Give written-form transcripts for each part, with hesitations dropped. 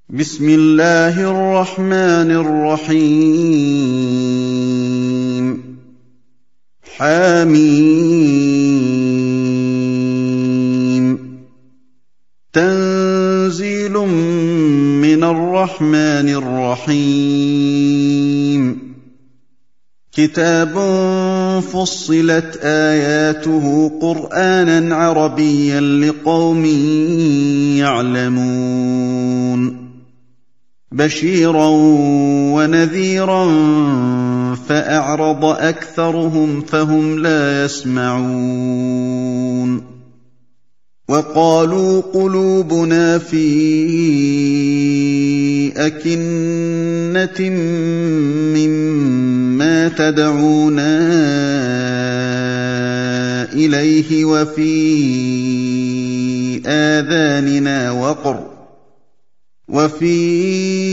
بسم الله الرحمن الرحيم حم تنزيل من الرحمن الرحيم كتاب فصلت آياته قرآنا عربيا لقوم يعلمون بشيرا ونذيرا فأعرض أكثرهم فهم لا يسمعون وقالوا قلوبنا في أكنة مما تدعونا إليه وفي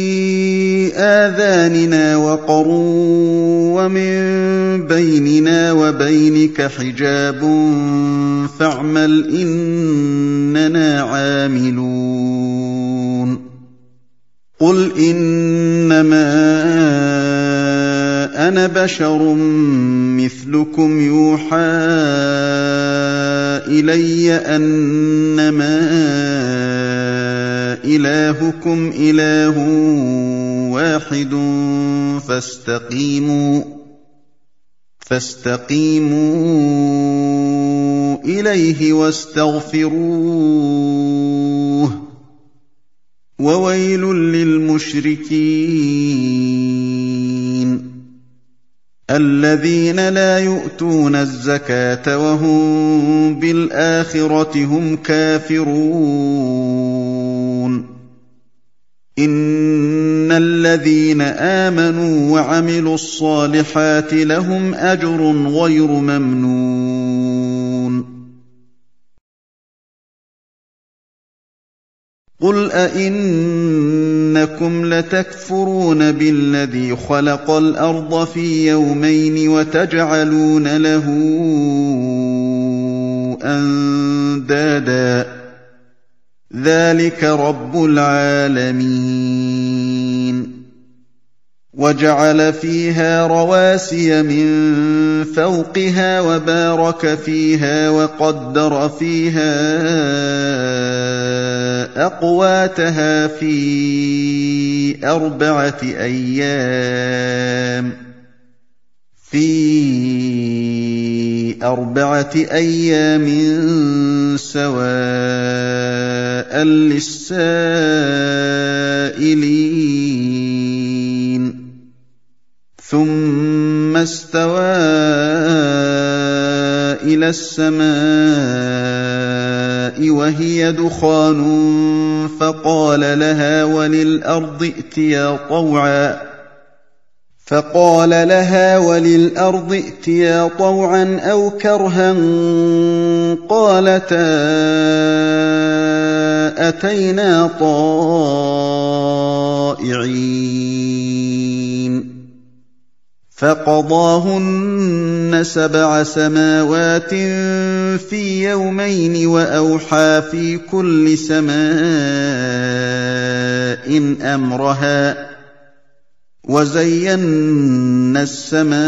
آذاننا وقر ومن بيننا وبينك حجاب فاعمل إننا عاملون قل إنما أنا بشر مثلكم يوحى إلي أنما إلهكم إله واحد فاستقيموا إليه واستغفروه وويل للمشركين الذين لا يؤتون الزكاة وهم بالآخرة هم كافرون إن الذين آمنوا وعملوا الصالحات لهم أجر غير ممنون قل أئنكم لتكفرون بالذي خلق الأرض في يومين وتجعلون له أندادا ذلك رب العالمين وجعل فيها رواسي من فوقها وبارك فيها وقدر فيها أقواتها في أربعة أيام سواء للسائلين ثم استوى إلى السماء وهي دخان فقال لها وللأرض ائتيا طوعا أو كرها قالتا أتينا طائعين فقضاهن 7 سماوات في يومين وأوحى في كل سماء أمرها وزينا السماء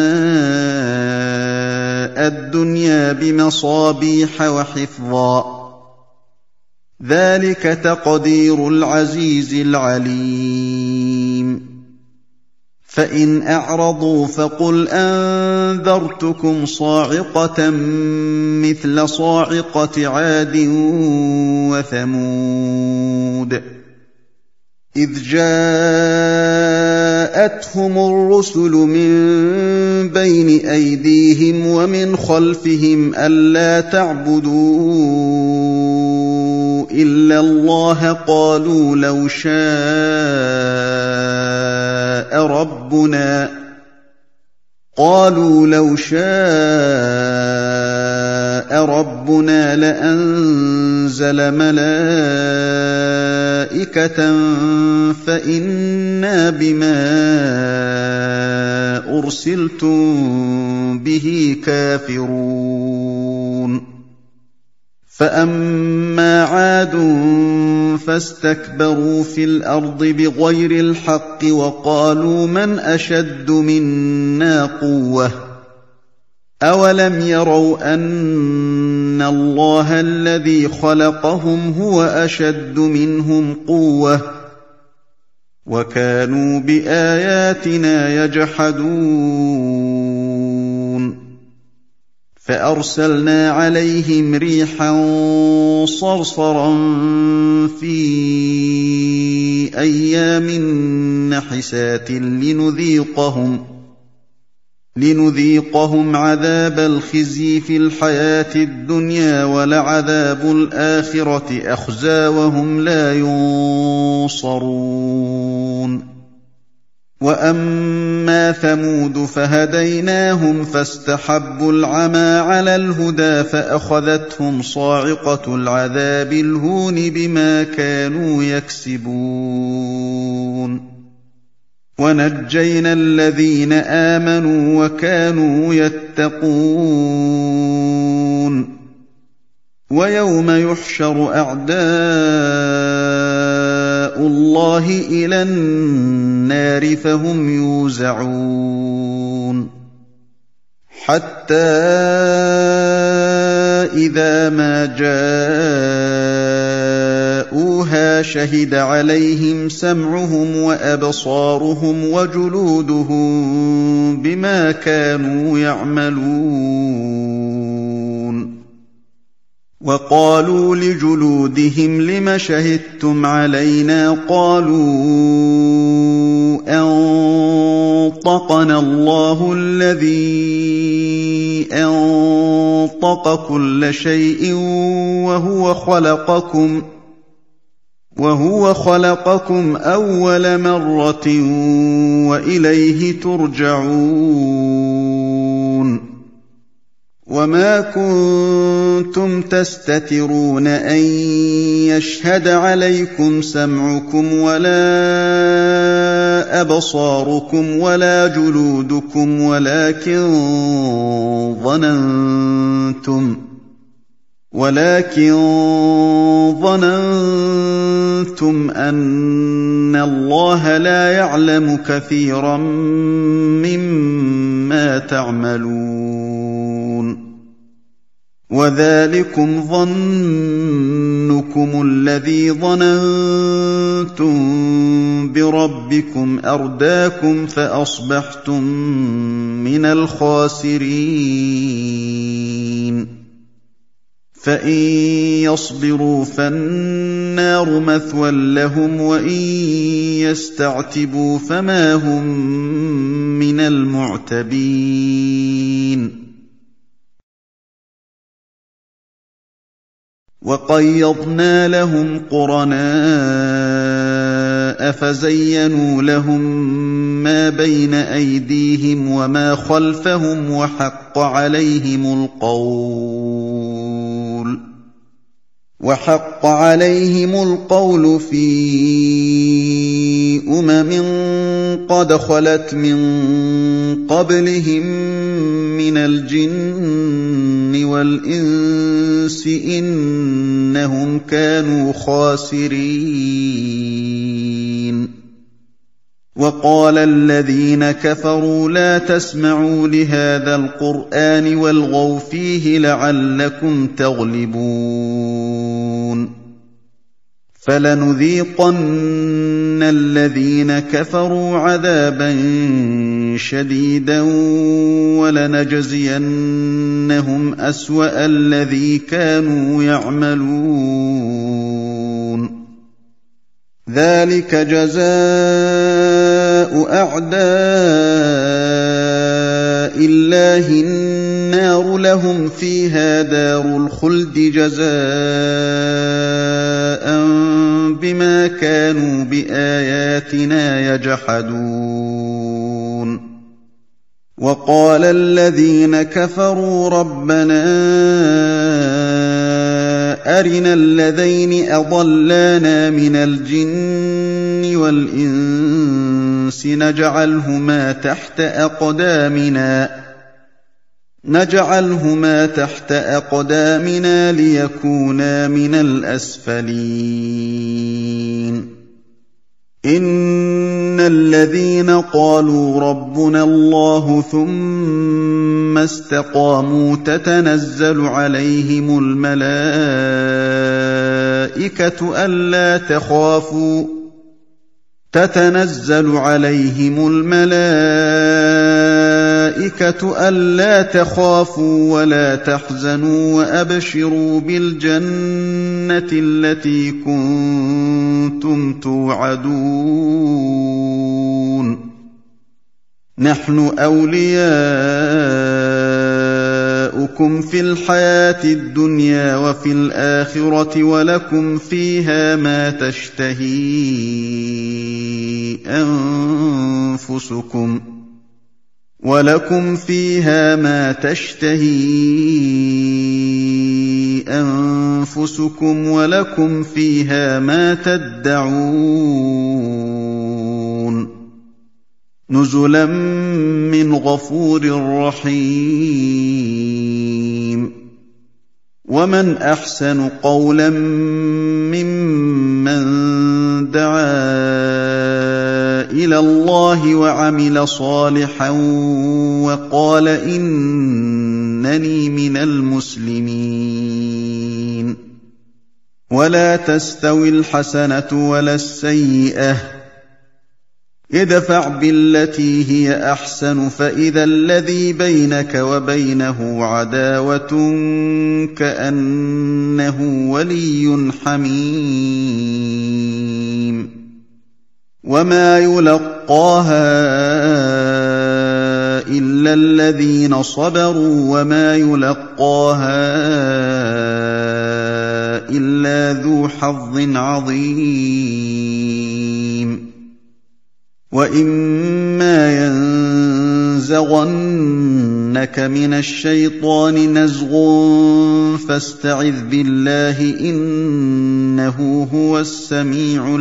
الدنيا بمصابيح وحفظا ذلك تقدير العزيز العليم فإن أعرضوا فقل أنذرتكم صاعقة مثل صاعقة عاد وثمود إذ جاءتهم الرسل من بين أيديهم ومن خلفهم ألا تعبدوا إلا الله قالوا لو شاء ربنا لأنزل ملائكة فإنا بما أرسلتم به كافرون فأما عاد فاستكبروا في الأرض بغير الحق وقالوا من أشد منا قوة أولم يروا أن الله الذي خلقهم هو أشد منهم قوة وكانوا بآياتنا يجحدون فأرسلنا عليهم ريحا صرصرا في أيام نحسات لنذيقهم عذاب الخزي في الحياة الدنيا ولعذاب الآخرة أخزى وهم لا ينصرون وأما ثمود فهديناهم فاستحبوا العمى على الهدى فأخذتهم صاعقة العذاب الهون بما كانوا يكسبون ونجينا الذين آمنوا وكانوا يتقون ويوم يحشر أعداء الله إلى النار فهم يوزعون حتى إذا ما جاءوها شهد عليهم سمعهم وأبصارهم وجلودهم بما كانوا يعملون وقالوا لجلودهم لم شهدتم علينا قالوا أنطقنا الله الذي أنطق كل شيء وهو خلقكم أول مرة وإليه ترجعون وما كنتم تستترون أن يشهد عليكم سمعكم ولا أبصاركم ولا جلودكم ولكن ظننتم أن الله لا يعلم كثيرا مما تعملون وذلكم ظنكم الذي ظننتم بربكم أرداكم فأصبحتم من الخاسرين فإن يصبروا فالنار مثوى لهم وإن يستعتبوا فما هم من المعتبين وقيضنا لهم قرناء فزينوا لهم ما بين أيديهم وما خلفهم وحق عليهم القول في قد خلت من قبلهم من الجن والإنس إنهم كانوا خاسرين وقال الذين كفروا لا تسمعوا لهذا القرآن والغوا فيه لعلكم تغلبون فلنذيقن الذين كفروا عذابا شديدا ولنجزينهم أسوأ الذي كانوا يعملون ذلك جزاء أعداء الله النار لهم فيها دار الخلد جزاء بما كانوا بآياتنا يجحدون وقال الذين كفروا ربنا أرنا الذين أضلانا من الجن والإنس نجعلهما تحت أقدامنا نجعلهما تحت أقدامنا ليكونا من الأسفلين إن الذين قالوا ربنا الله ثم استقاموا تتنزل عليهم الملائكة ألا تخافوا ولا تحزنوا وأبشروا بالجنة التي كنتم توعدون نحن أولياؤكم في الحياة الدنيا وفي الآخرة ولكم فيها ما تشتهي أنفسكم ولكم فيها ما تدعون نزلا من غفور رحيم ومن أحسن قولا ممن دعا إلى الله وعمل صالحا وقال إنني من المسلمين ولا تستوي الحسنة ولا السيئة ادفع بالتي هي أحسن فإذا الذي بينك وبينه عداوة كأنه ولي حميم وما يلقاها إلا الذين صبروا وما يلقاها إلا ذو حظ عظيم وإما ينزغنك من الشيطان نزغ فاستعذ بالله إنه هو السميع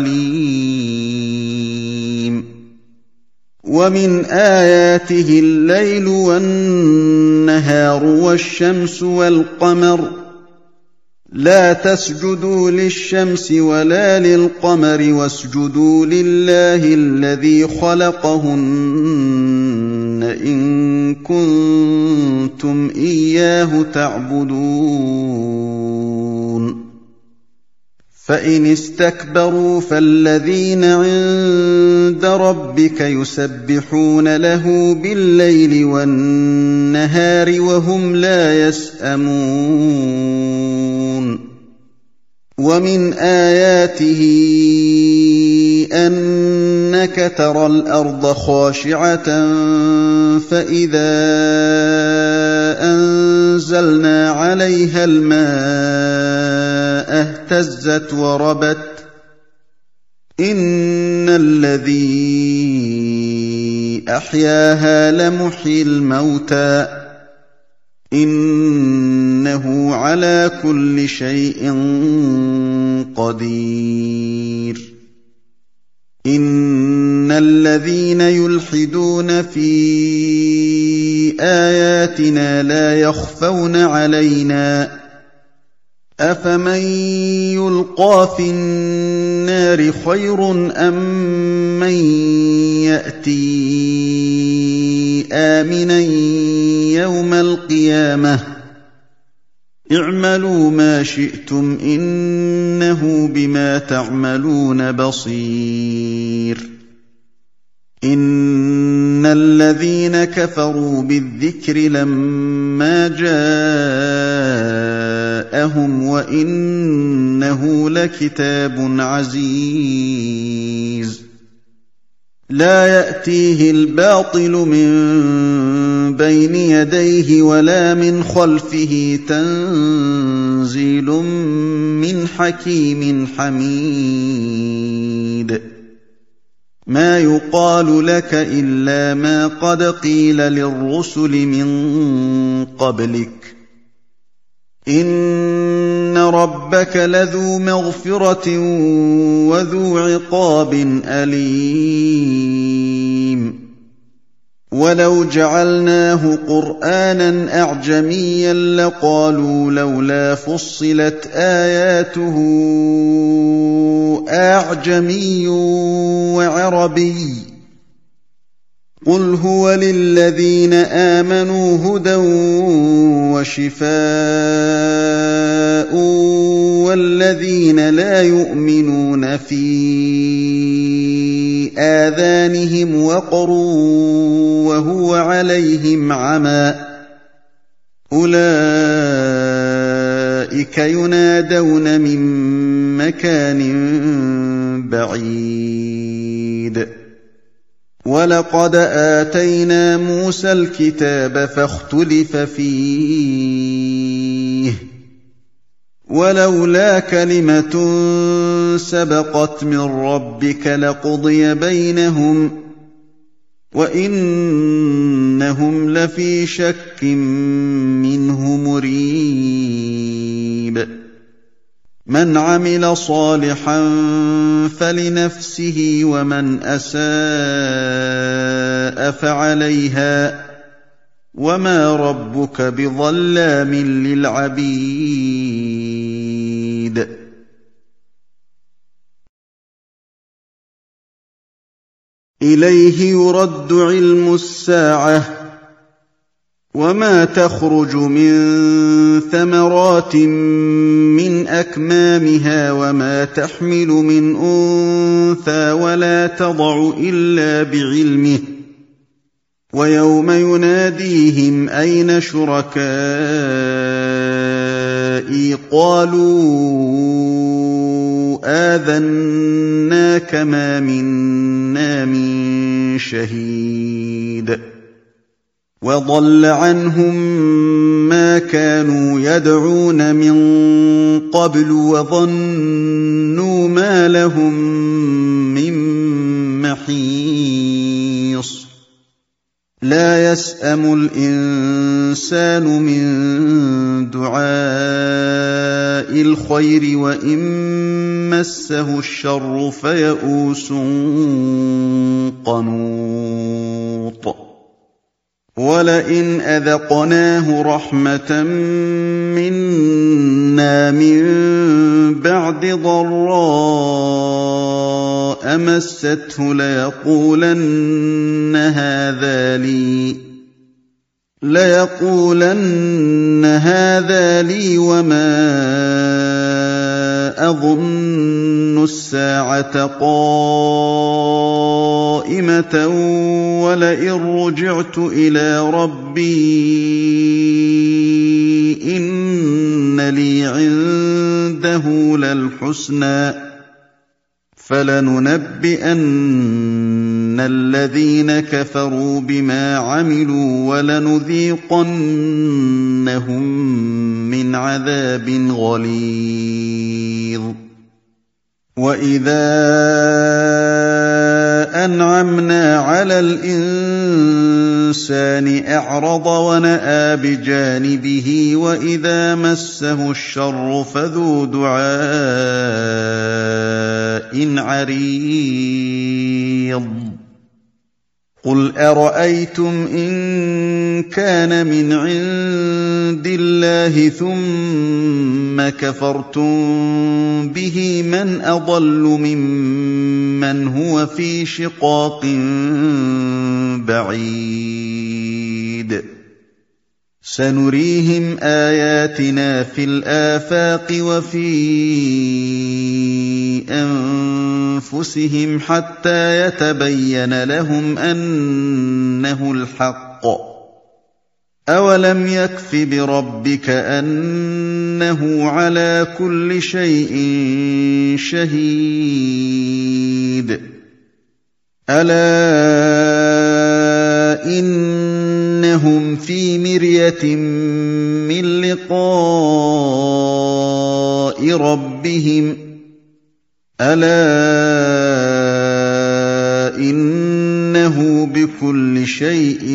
العليم ومن آياته الليل والنهار والشمس والقمر لا تسجدوا للشمس ولا للقمر واسجدوا لله الذي خلقهن إن كنتم إياه تعبدون فإن استكبروا فالذين عند ربك يسبحون له بالليل والنهار وهم لا يسأمون ومن آياته أنك ترى الأرض خاشعة فإذا أنزلنا عليها الماء اهتزت وربت إن الذي أحياها لمحيي الموتى إنه على كل شيء قدير إن الذين يلحدون في آياتنا لا يخفون علينا أفمن يلقى في النار خير أم من يأتي آمنا يوم القيامة اعملوا ما شئتم إنه بما تعملون بصير إن الذين كفروا بالذكر لما جاءهم وإنه لكتاب عزيز لا يأتيه الباطل من بين يديه ولا من خلفه تنزيل من حكيم حميد ما يقال لك إلا ما قد قيل للرسل من قبلك إن ربك لذو مغفرة وذو عقاب أليم وَلَوْ جَعَلْنَاهُ قُرْآنًا أَعْجَمِيًّا لَّقَالُوا لَوْلَا فُصِّلَتْ آيَاتُهُ أَعْجَمِيٌّ وَعَرَبِيٌّ ۗ قُلْ هُوَ لِلَّذِينَ آمَنُوا هُدًى وَشِفَاءٌ ۖ وَالَّذِينَ لَا يُؤْمِنُونَ فِي آذَانِهِمْ وَقْرٌ وَهُوَ عَلَيْهِمْ عَمًى أُولَٰئِكَ يُنَادَوْنَ مِن مَّكَانٍ بَعِيدٍ وَلَقَدْ آتَيْنَا مُوسَى الْكِتَابَ فَاخْتُلِفَ فِيهِ وَلَوْلَا كَلِمَةٌ سَبَقَتْ مِن رَّبِّكَ لَقُضِيَ بَيْنَهُمْ وَإِنَّهُمْ لَفِي شَكٍّ مِّنْهُ مُرِيبٍ مَنْ عَمِلَ صَالِحًا فَلِنَفْسِهِ وَمَنْ أَسَاءَ فَعَلَيْهَا ۗ وَمَا رَبُّكَ بِظَلَّامٍ لِّلْعَبِيدِ إِلَيْهِ يُرَدُّ عِلْمُ السَّاعَةِ ۚ وَمَا تَخْرُجُ مِن ثَمَرَاتٍ مِّنْ أَكْمَامِهَا وَمَا تَحْمِلُ مِنْ أُنثَىٰ وَلَا تَضَعُ إِلَّا بِعِلْمِهِ ۚ وَيَوْمَ يُنَادِيهِمْ أَيْنَ شُرَكَائِي قَالُوا آذَنَّاكَ مَا مِنَّا مِن شَهِيدٍ وَضَلَّ عَنْهُم مَّا كَانُوا يَدْعُونَ مِن قَبْلُ وَظَنُّوا مَا لَهُم مِّن مَّحِيصٍ لَّا يَسْأَمُ الْإِنسَانُ مِن دُعَاءِ الْخَيْرِ وَإِن مَّسَّهُ الشَّرُّ فَيَئُوسٌ قَنُوطٌ وَلَئِنْ أَذَقْنَاهُ رَحْمَةً مِّنَّا مِن بَعْدِ ضَرَّاءَ مَسَّتْهُ لَيَقُولَنَّ هَٰذَا لِي وَمَا أَظُنُّ السَّاعَةَ قَائِمَةً وَلَئِن رُّجِعْتُ إِلَىٰ رَبِّي إِنَّ لِي عِندَهُ لَلْحُسْنَىٰ ۚ فَلَنُنَبِّئَنَّ الَّذِينَ كَفَرُوا بِمَا عَمِلُوا وَلَنُذِيقَنَّهُم مِّنْ عَذَابٍ غَلِيظٍ وَإِذَا أَنْعَمْنَا عَلَى الْإِنسَانِ أَعْرَضَ وَنَأَىٰ بِجَانِبِهِ وَإِذَا مَسَّهُ الشَّرُّ فَذُو دُعَاءٍ عَرِيضٍ قُلْ أَرَأَيْتُمْ إِن كَانَ مِنْ عِندِ اللَّهِ ثُمَّ كَفَرْتُم بِهِ مَنْ أَضَلُّ مِمَّنْ هُوَ فِي شِقَاقٍ بَعِيدٍ سَنُرِيهِمْ آيَاتِنَا فِي الْآفَاقِ وَفِي أَنفُسِهِمْ حَتَّىٰ يَتَبَيَّنَ لَهُمْ أَنَّهُ الْحَقُّ ۗ أَوَلَمْ يَكْفِ بِرَبِّكَ أَنَّهُ عَلَىٰ كُلِّ شَيْءٍ شَهِيدٌ أَلَا إِنَّهُمْ فِي مِرْيَةٍ مِّن لِّقَاءِ رَبِّهِمْ أَلَا إِنَّهُ بِكُلِّ شَيْءٍ